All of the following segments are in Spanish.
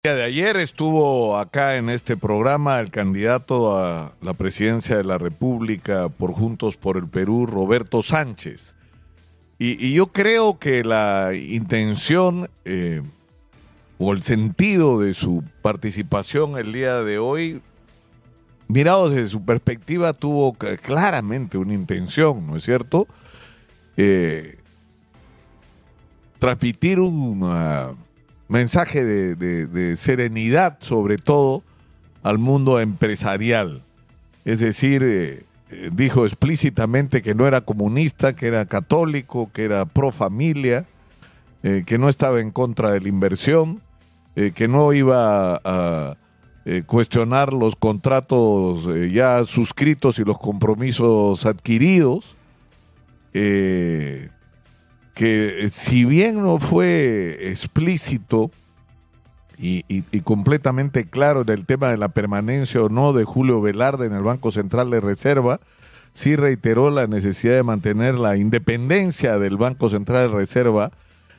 El día de ayer estuvo acá en este programa el candidato a la presidencia de la República por Juntos por el Perú, Roberto Sánchez. Y yo creo que la intención o el sentido de su participación el día de hoy, mirado desde su perspectiva, tuvo claramente una intención, ¿no es cierto? Transmitir un mensaje de serenidad, sobre todo, al mundo empresarial. Es decir, dijo explícitamente que no era comunista, que era católico, que era pro familia, que no estaba en contra de la inversión, que no iba a cuestionar los contratos ya suscritos y los compromisos adquiridos, que si bien no fue explícito y completamente claro en el tema de la permanencia o no de Julio Velarde en el Banco Central de Reserva, sí reiteró la necesidad de mantener la independencia del Banco Central de Reserva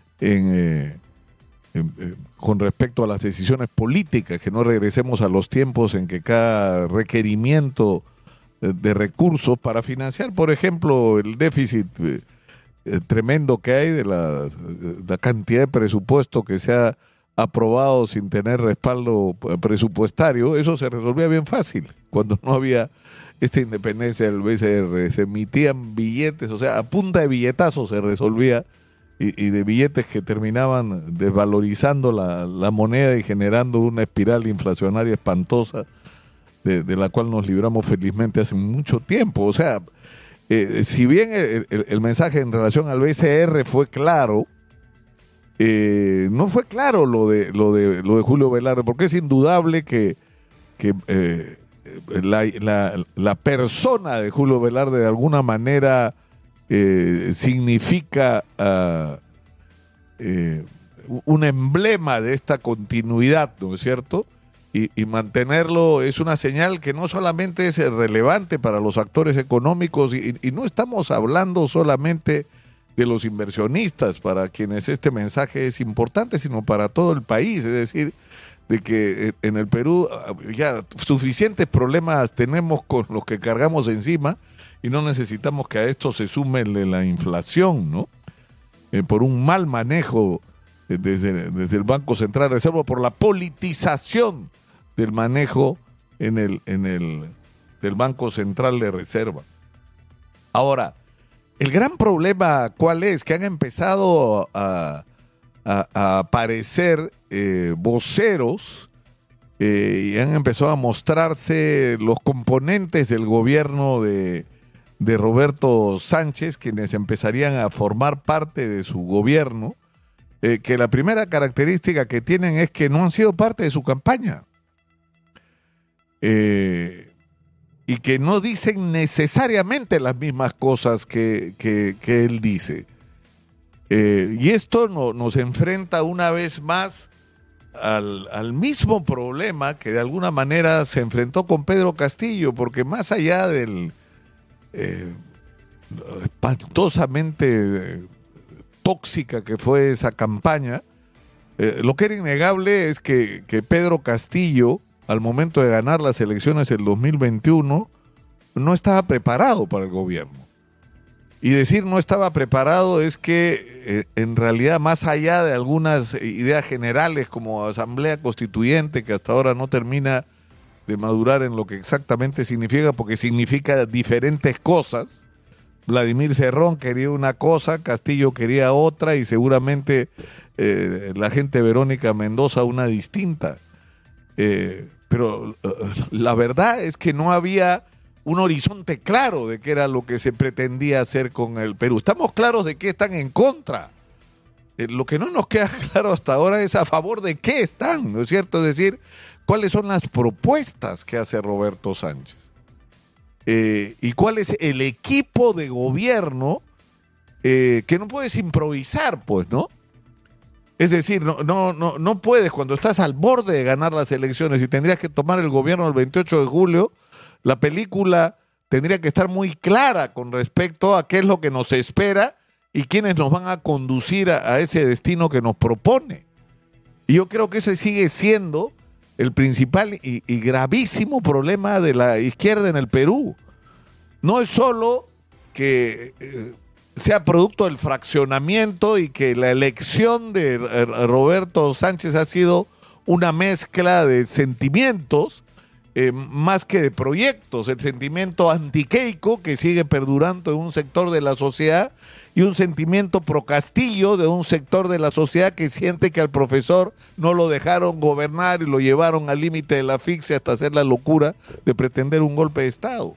con respecto a las decisiones políticas, que no regresemos a los tiempos en que cada requerimiento de recursos para financiar, por ejemplo, el déficit tremendo que hay de la cantidad de presupuesto que se ha aprobado sin tener respaldo presupuestario, eso se resolvía bien fácil cuando no había esta independencia del BCR. Se emitían billetes, o sea, a punta de billetazos se resolvía, y de billetes que terminaban desvalorizando la moneda y generando una espiral inflacionaria espantosa de la cual nos libramos felizmente hace mucho tiempo. O sea, si bien el mensaje en relación al BCR fue claro, no fue claro lo de Julio Velarde, porque es indudable que la persona de Julio Velarde de alguna manera significa un emblema de esta continuidad, ¿no es cierto? Y mantenerlo es una señal que no solamente es relevante para los actores económicos, y no estamos hablando solamente de los inversionistas, para quienes este mensaje es importante, sino para todo el país. Es decir, de que en el Perú ya suficientes problemas tenemos con los que cargamos encima, y no necesitamos que a esto se sume la inflación, ¿no? Por un mal manejo desde el Banco Central de Reserva, por la politización del manejo del Banco Central de Reserva. Ahora, el gran problema, ¿cuál es? Que han empezado a aparecer voceros y han empezado a mostrarse los componentes del gobierno de Roberto Sánchez, quienes empezarían a formar parte de su gobierno, que la primera característica que tienen es que no han sido parte de su campaña. Y que no dicen necesariamente las mismas cosas que él dice. Y esto nos enfrenta una vez más al mismo problema que de alguna manera se enfrentó con Pedro Castillo, porque más allá del espantosamente tóxica que fue esa campaña, lo que era innegable es que Pedro Castillo, al momento de ganar las elecciones del 2021, no estaba preparado para el gobierno. Y decir no estaba preparado es que en realidad, más allá de algunas ideas generales como asamblea constituyente, que hasta ahora no termina de madurar en lo que exactamente significa, porque significa diferentes cosas. Vladimir Cerrón quería una cosa, Castillo quería otra, y seguramente la gente Verónica Mendoza una distinta. Pero la verdad es que no había un horizonte claro de qué era lo que se pretendía hacer con el Perú. Estamos claros de que están en contra. Lo que no nos queda claro hasta ahora es a favor de qué están, ¿no es cierto? Es decir, cuáles son las propuestas que hace Roberto Sánchez. Y cuál es el equipo de gobierno que no puedes improvisar, pues, ¿no? Es decir, no puedes, cuando estás al borde de ganar las elecciones y tendrías que tomar el gobierno el 28 de julio, la película tendría que estar muy clara con respecto a qué es lo que nos espera y quiénes nos van a conducir a ese destino que nos propone. Y yo creo que ese sigue siendo el principal y gravísimo problema de la izquierda en el Perú. No es solo que sea producto del fraccionamiento y que la elección de Roberto Sánchez ha sido una mezcla de sentimientos más que de proyectos. El sentimiento antiqueico que sigue perdurando en un sector de la sociedad y un sentimiento pro Castillo de un sector de la sociedad que siente que al profesor no lo dejaron gobernar y lo llevaron al límite de la asfixia hasta hacer la locura de pretender un golpe de Estado.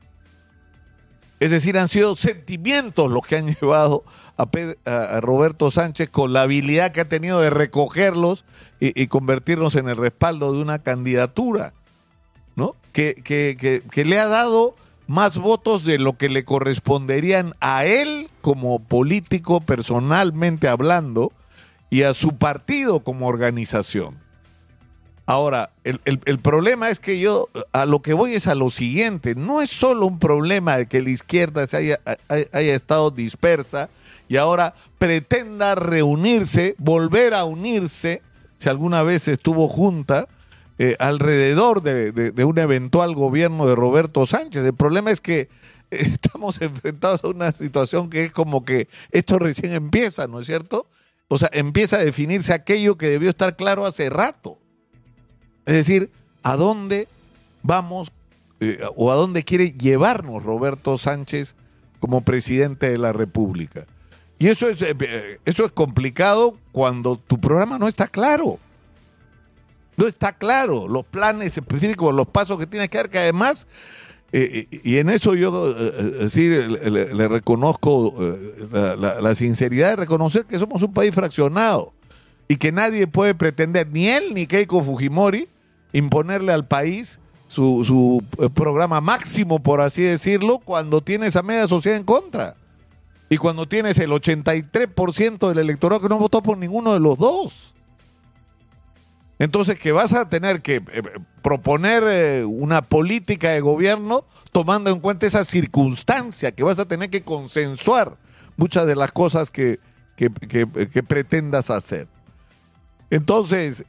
Es decir, han sido sentimientos los que han llevado a Roberto Sánchez, con la habilidad que ha tenido de recogerlos y convertirlos en el respaldo de una candidatura, ¿no? Que le ha dado más votos de lo que le corresponderían a él como político, personalmente hablando, y a su partido como organización. Ahora, el problema es que yo a lo que voy es a lo siguiente. No es solo un problema de que la izquierda haya estado dispersa y ahora pretenda reunirse, volver a unirse, si alguna vez estuvo junta, alrededor de un eventual gobierno de Roberto Sánchez. El problema es que estamos enfrentados a una situación que es como que esto recién empieza, ¿no es cierto? O sea, empieza a definirse aquello que debió estar claro hace rato. Es decir, ¿a dónde vamos o a dónde quiere llevarnos Roberto Sánchez como presidente de la República? Y eso es complicado cuando tu programa no está claro. No está claro los planes específicos, los pasos que tienes que dar, que además, y en eso yo sí le reconozco la sinceridad de reconocer que somos un país fraccionado y que nadie puede pretender, ni él ni Keiko Fujimori, imponerle al país su programa máximo, por así decirlo, cuando tienes a media sociedad en contra y cuando tienes el 83% del electorado que no votó por ninguno de los dos. Entonces, que vas a tener que proponer una política de gobierno tomando en cuenta esa circunstancia, que vas a tener que consensuar muchas de las cosas que pretendas hacer. Entonces,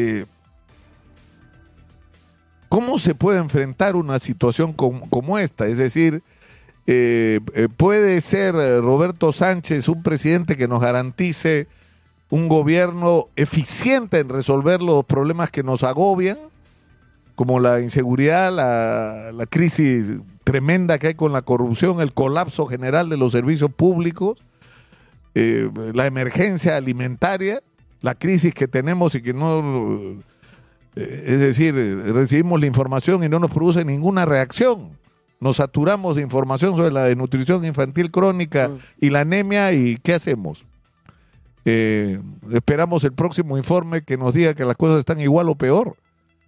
¿cómo se puede enfrentar una situación como esta? Es decir, ¿puede ser Roberto Sánchez un presidente que nos garantice un gobierno eficiente en resolver los problemas que nos agobian, como la inseguridad, la crisis tremenda que hay con la corrupción, el colapso general de los servicios públicos, la emergencia alimentaria, la crisis que tenemos y que no, es decir, recibimos la información y no nos produce ninguna reacción? Nos saturamos de información sobre la desnutrición infantil crónica y la anemia, ¿y qué hacemos? Esperamos el próximo informe que nos diga que las cosas están igual o peor.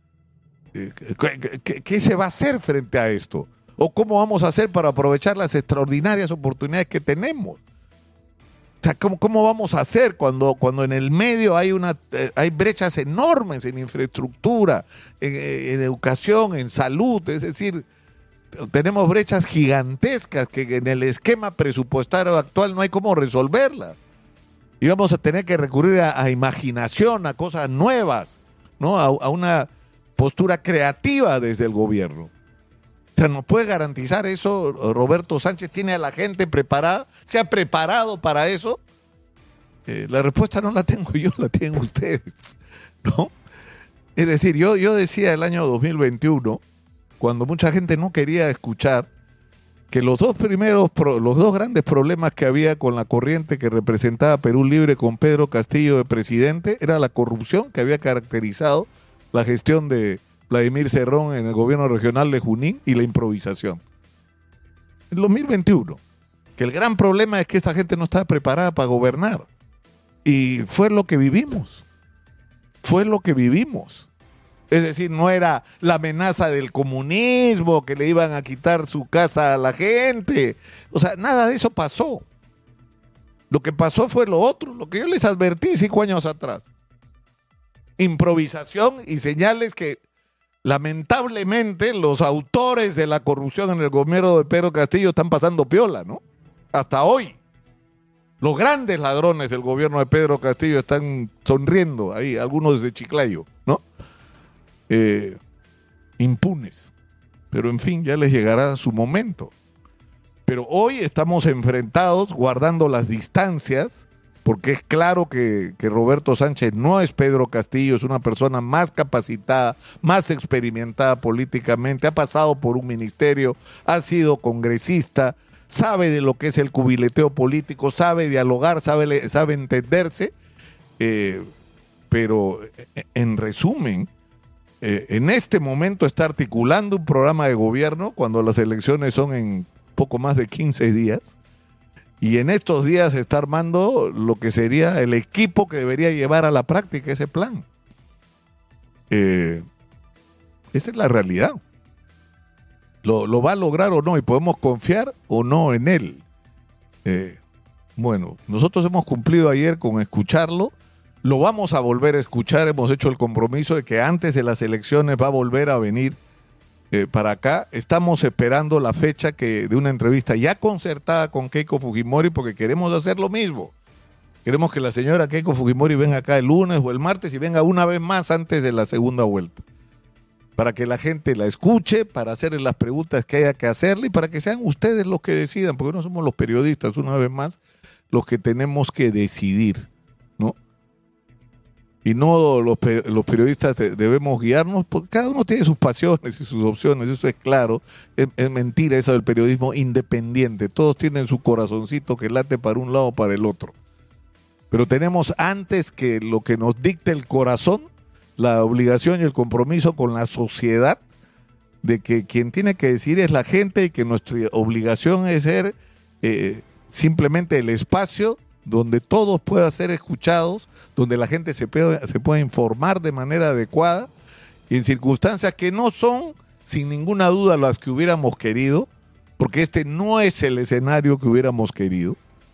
¿Qué se va a hacer frente a esto? ¿O cómo vamos a hacer para aprovechar las extraordinarias oportunidades que tenemos? O sea, ¿cómo vamos a hacer cuando en el medio hay brechas enormes en infraestructura, en educación, en salud? Es decir, tenemos brechas gigantescas que en el esquema presupuestario actual no hay cómo resolverlas. Y vamos a tener que recurrir a imaginación, a cosas nuevas, ¿no? A una postura creativa desde el gobierno. O sea, ¿nos puede garantizar eso Roberto Sánchez? ¿Tiene a la gente preparada? ¿Se ha preparado para eso? La respuesta no la tengo yo, la tienen ustedes, ¿no? Es decir, yo decía el año 2021, cuando mucha gente no quería escuchar, que los dos grandes problemas que había con la corriente que representaba Perú Libre con Pedro Castillo de presidente era la corrupción que había caracterizado la gestión de Vladimir Cerrón en el gobierno regional de Junín y la improvisación. En 2021, que el gran problema es que esta gente no estaba preparada para gobernar. Y fue lo que vivimos. Fue lo que vivimos. Es decir, no era la amenaza del comunismo, que le iban a quitar su casa a la gente. O sea, nada de eso pasó. Lo que pasó fue lo otro, lo que yo les advertí 5 años atrás. Improvisación y señales que lamentablemente los autores de la corrupción en el gobierno de Pedro Castillo están pasando piola, ¿no? Hasta hoy. Los grandes ladrones del gobierno de Pedro Castillo están sonriendo ahí, algunos desde Chiclayo, ¿no? Impunes. Pero en fin, ya les llegará su momento. Pero hoy estamos enfrentados, guardando las distancias, porque es claro que Roberto Sánchez no es Pedro Castillo, es una persona más capacitada, más experimentada políticamente, ha pasado por un ministerio, ha sido congresista, sabe de lo que es el cubileteo político, sabe dialogar, sabe entenderse, pero en resumen, en este momento está articulando un programa de gobierno cuando las elecciones son en poco más de 15 días, y en estos días se está armando lo que sería el equipo que debería llevar a la práctica ese plan. Esa es la realidad. ¿Lo va a lograr o no? Y podemos confiar o no en él. Bueno, nosotros hemos cumplido ayer con escucharlo. Lo vamos a volver a escuchar. Hemos hecho el compromiso de que antes de las elecciones va a volver a venir para acá. Estamos esperando la fecha de una entrevista ya concertada con Keiko Fujimori, porque queremos hacer lo mismo. Queremos que la señora Keiko Fujimori venga acá el lunes o el martes y venga una vez más antes de la segunda vuelta, para que la gente la escuche, para hacerle las preguntas que haya que hacerle y para que sean ustedes los que decidan, porque no somos los periodistas, una vez más, los que tenemos que decidir, ¿no? Y no los periodistas debemos guiarnos, porque cada uno tiene sus pasiones y sus opciones, eso es claro. Es mentira eso del periodismo independiente, todos tienen su corazoncito que late para un lado o para el otro. Pero tenemos, antes que lo que nos dicte el corazón, la obligación y el compromiso con la sociedad de que quien tiene que decidir es la gente, y que nuestra obligación es ser simplemente el espacio donde todos puedan ser escuchados, donde la gente se pueda informar de manera adecuada y en circunstancias que no son, sin ninguna duda, las que hubiéramos querido, porque este no es el escenario que hubiéramos querido.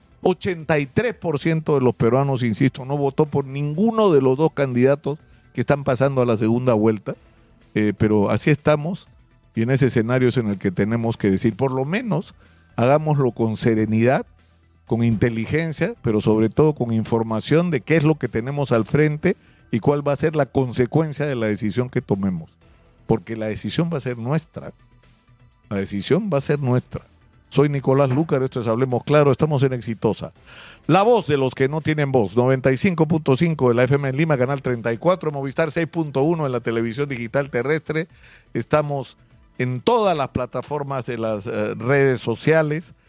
83% de los peruanos, insisto, no votó por ninguno de los dos candidatos que están pasando a la segunda vuelta, pero así estamos, y en ese escenario es en el que tenemos que decir, por lo menos hagámoslo con serenidad, con inteligencia, pero sobre todo con información de qué es lo que tenemos al frente y cuál va a ser la consecuencia de la decisión que tomemos, porque la decisión va a ser nuestra, la decisión va a ser nuestra. Soy Nicolás Lúcar, esto es Hablemos Claro, estamos en Exitosa. La voz de los que no tienen voz, 95.5 de la FM en Lima, canal 34, Movistar 6.1 en la televisión digital terrestre. Estamos en todas las plataformas de las redes sociales,